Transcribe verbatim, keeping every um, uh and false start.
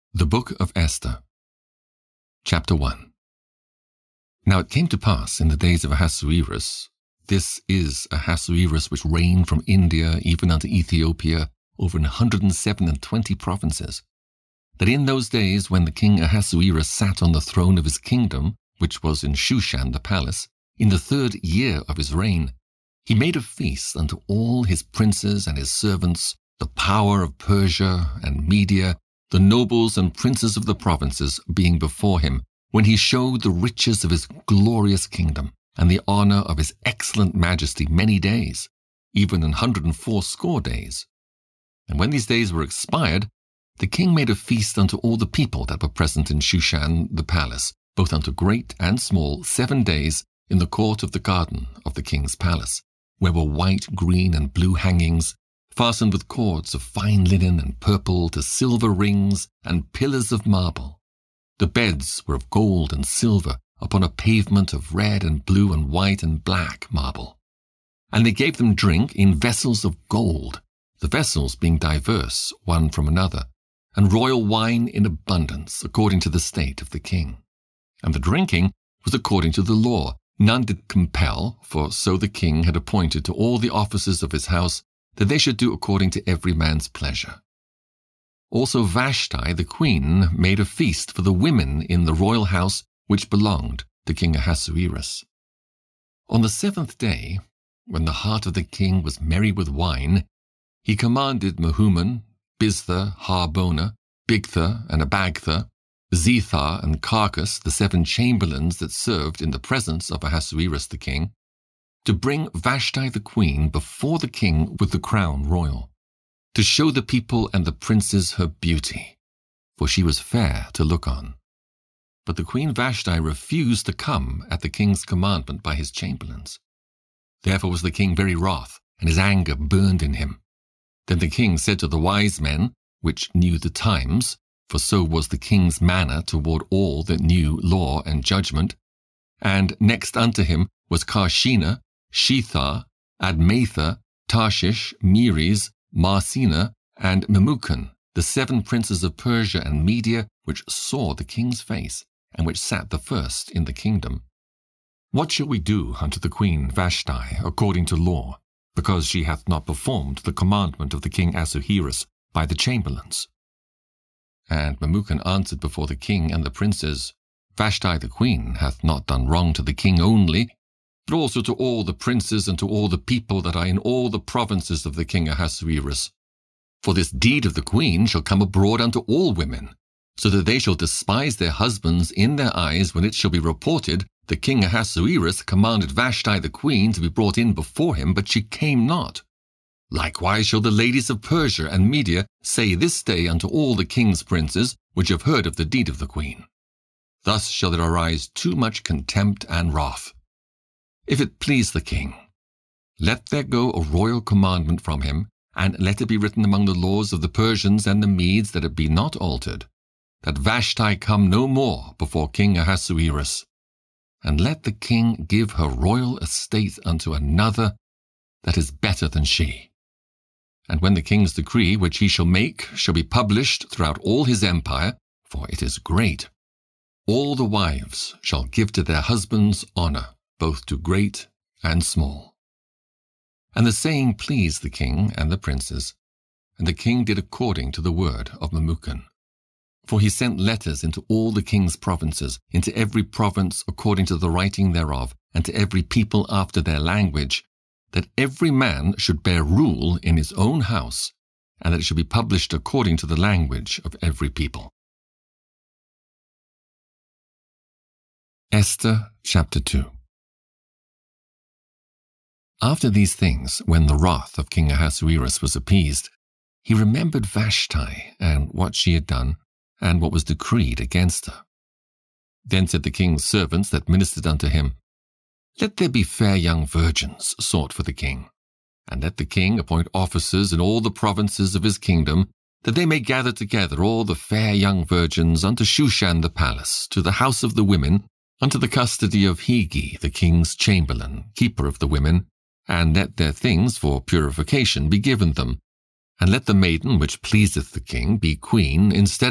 The Book of Esther, Chapter one. Now it came to pass in the days of Ahasuerus, this is Ahasuerus which reigned from India even unto Ethiopia over an hundred and seven and twenty provinces, that in those days when the king Ahasuerus sat on the throne of his kingdom, which was in Shushan the palace, in the third year of his reign, he made a feast unto all his princes and his servants, the power of Persia and Media, the nobles and princes of the provinces being before him, when he showed the riches of his glorious kingdom, and the honour of his excellent majesty many days, even an hundred and fourscore days. And when these days were expired, the king made a feast unto all the people that were present in Shushan the palace, both unto great and small, seven days, in the court of the garden of the king's palace, where were white, green, and blue hangings, fastened with cords of fine linen and purple to silver rings and pillars of marble. The beds were of gold and silver upon a pavement of red and blue and white and black marble. And they gave them drink in vessels of gold, the vessels being diverse one from another, and royal wine in abundance, according to the state of the king. And the drinking was according to the law. None did compel, for so the king had appointed to all the officers of his house that they should do according to every man's pleasure. Also Vashti the queen made a feast for the women in the royal house which belonged to King Ahasuerus. On the seventh day, when the heart of the king was merry with wine, he commanded Mehuman, Biztha, Harbona, Bigtha, and Abagtha, Zethar, and Carcas, the seven chamberlains that served in the presence of Ahasuerus the king, to bring Vashti the queen before the king with the crown royal, to show the people and the princes her beauty, for she was fair to look on. But the queen Vashti refused to come at the king's commandment by his chamberlains. Therefore was the king very wroth, and his anger burned in him. Then the king said to the wise men, which knew the times, for so was the king's manner toward all that knew law and judgment, and next unto him was Carshena, Shethar, Admatha, Tarshish, Meres, Marsena, and Memucan, the seven princes of Persia and Media, which saw the king's face, and which sat the first in the kingdom. What shall we do unto the queen Vashti according to law, because she hath not performed the commandment of the king Ahasuerus by the chamberlains? And Memucan answered before the king and the princes, Vashti the queen hath not done wrong to the king only, but also to all the princes and to all the people that are in all the provinces of the king Ahasuerus. For this deed of the queen shall come abroad unto all women, so that they shall despise their husbands in their eyes when it shall be reported, the king Ahasuerus commanded Vashti the queen to be brought in before him, but she came not. Likewise shall the ladies of Persia and Media say this day unto all the king's princes, which have heard of the deed of the queen. Thus shall there arise too much contempt and wrath. If it please the king, let there go a royal commandment from him, and let it be written among the laws of the Persians and the Medes that it be not altered, that Vashti come no more before King Ahasuerus. And let the king give her royal estate unto another that is better than she. And when the king's decree which he shall make shall be published throughout all his empire, for it is great, all the wives shall give to their husbands honour, both to great and small. And the saying pleased the king and the princes, and the king did according to the word of Memucan. For he sent letters into all the king's provinces, into every province according to the writing thereof, and to every people after their language, that every man should bear rule in his own house, and that it should be published according to the language of every people. Esther chapter two. After these things, when the wrath of King Ahasuerus was appeased, he remembered Vashti and what she had done, and what was decreed against her. Then said the king's servants that ministered unto him, Let there be fair young virgins sought for the king, and let the king appoint officers in all the provinces of his kingdom, that they may gather together all the fair young virgins unto Shushan the palace, to the house of the women, unto the custody of Hegi the king's chamberlain, keeper of the women, and let their things for purification be given them, and let the maiden which pleaseth the king be queen instead